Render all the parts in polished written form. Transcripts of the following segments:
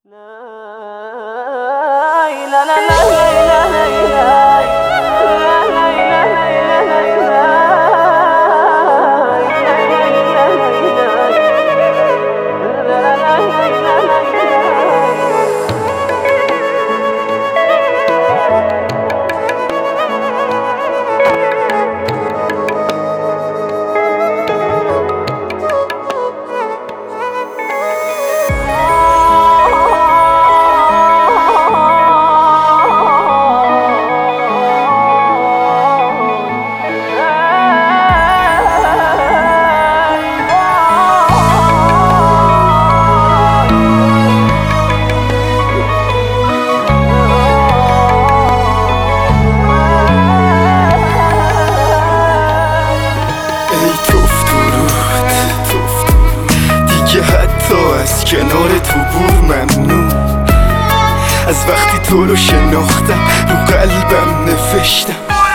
از کنار تو بود ممنون. از وقتی تو رو شناختم رو قلبم نوشتم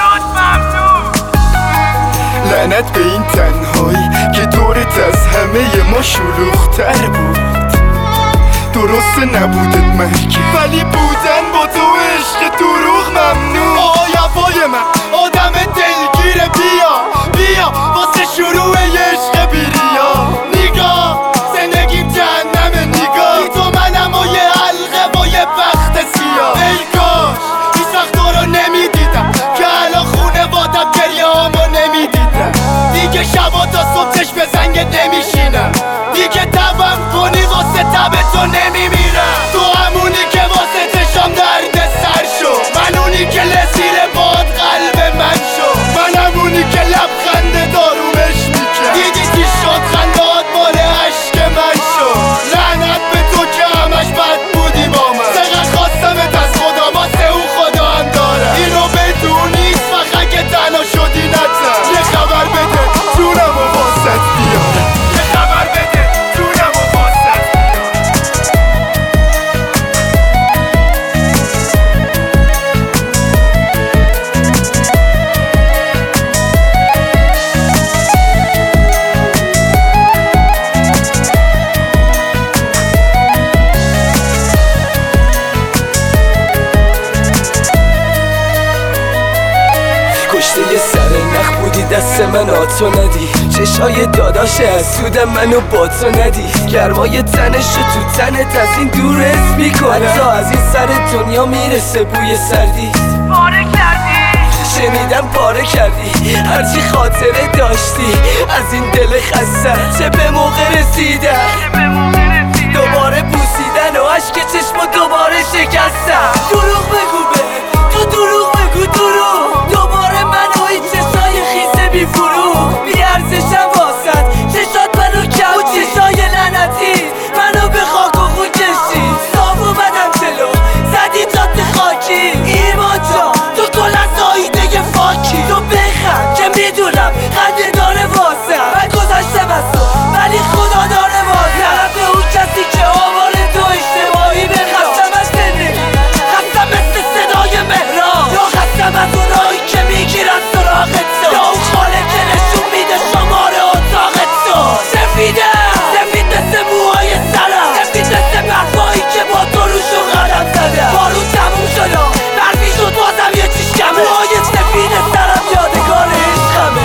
لعنت به این تنهایی که دورت از همه ما شلوغ‌تر بود. درست نبودت مرگه ولی بودن با تو عشق دروغ ممنون. آیوای من آدم دلگیره، بیا واسه شروع عشق بیریا. نگاه زندگیم جهنمه، نگاه تو منم و یه حلقه با یه بخت سیاه. ای کاش هیچ وقت تو رو نمیدیدم که الان خونوادم گریه‌هامو نمیدیدم. دیگه شبا تا صبح چشم به زنگت نمیشینم، دیگه تبم کنی واسه تب تو نمیمیرم. تو همونی که واسه چشام درد سر شو، من اونی که لسیر باد قلب من شو، من همونی که لبخنده دارومش میکرد. دیدی چی شد خندات مال عشق من شو. لعنت به تو که همش بد بودی با من. چقدر خواستمت از خدا واسه اون خدا هم دارم. اینو بدونی فقط که تنها شدی نزن. یه خبر بده جونم و واسط بیارم، یه خبر بده جونم و واسط کشته یه سر نخ بودی دست من آتو ندی. چشای داداش حسودم منو با تو ندی. گرمای تنشو تو تنت از این دور حس میکنم. حتی از این سر دنیا میرسه بوی سردی. پاره کردی شنیدم پاره کردی هرچی خاطره داشتی از این دل خسته. چه به موقع رسیدم دوباره بوسیدن و عشق چشم دوباره شکستم. دروغ بگو به تو، دروغ بگو دروغ. دوباره من و این چشای خیسه بی فروغ. بی ارزشم واسد چشات منو کم و چشای لعنتی منو به خاک و خون کشی. صاف و بدم جلو زدی جاده خاکی. ایمان جان تو کلا زایده یه فاکی. تو بخند که میدونم خنده داره واسم. من گذاشتم از تو ولی خدا داره واسم. به اون کسی که آوار تو اشتباهی بخستم از زندگی، خستم مثل صدای مهران، یا خستم از اونایی که میگیرن سراغت تو، یا اون خاله که نشون میده شماره اتاقت تو. سفید مثل موهای سرم، سفید مثل برفایی که با تو روشو قدم زدم. بارون تموم شد برفی شد بازم یه چیش کمه. موهای سفید سرم یادگار عشقمه.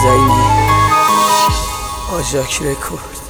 زنگی آژاک رکورد.